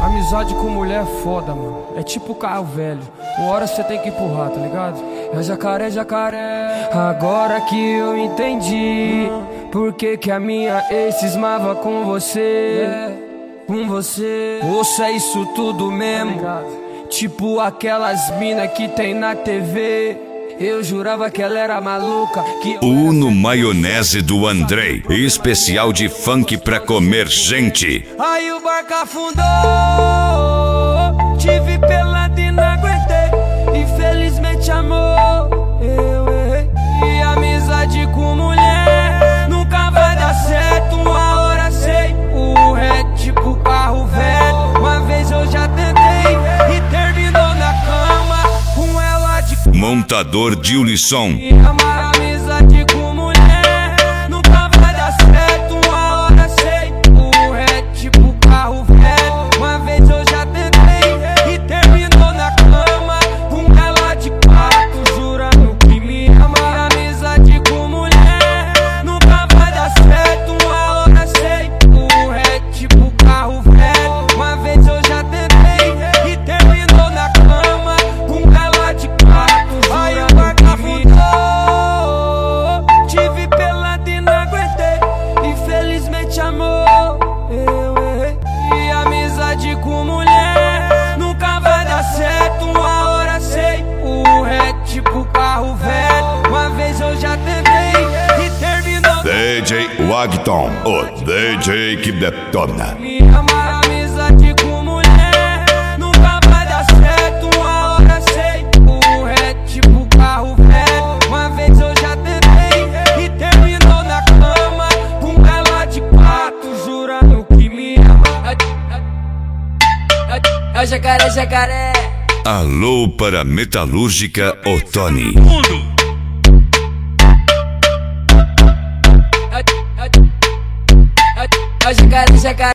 Amizade com mulher é foda, mano. É tipo carro velho, uma hora cê tem que empurrar, tá ligado? É jacaré, jacaré. Agora que eu entendi por que que a minha ex cismava com você. Com você. Ouça isso tudo mesmo, tipo aquelas mina que tem na TV. Eu jurava que ela era maluca, que Uno Maionese do Andrei, especial de funk pra comer gente. Aí o barco afundou, tive pelado e não aguentei. Infelizmente amor, eu errei. E amizade com mulher nunca vai dar certo. Uma hora sei, o é tipo carro velho. Uma vez eu já tentei e terminou na cama com ela de Montador Dilson. E amar amizade com mulher nunca vai dar certo. Uma hora sei, o é tipo carro velho. Uma vez eu já tentei e terminou na cama com ela de quatro, jurando que me ama. Amizade com mulher nunca vai dar certo. Uma hora sei, o é tipo carro velho. Uma vez eu já tentei e terminou na cama com ela de quatro. Aí o barco afundou, tive pelado e não aguentei. Infelizmente amor, eu errei. E amizade com mulher nunca vai dar certo. Uma hora sei, o é tipo carro velho. Uma vez eu já tentei e terminou. DJ Wagton, o DJ que detona. Me amar amizade com mulher nunca vai dar certo. Uma hora sei, o é tipo carro velho. Uma vez eu já tentei e terminou na cama com ela de quatro, jurando que me ama. É jacaré, jacaré. Alô para Metalúrgica Otoni. É jacaré, jacaré.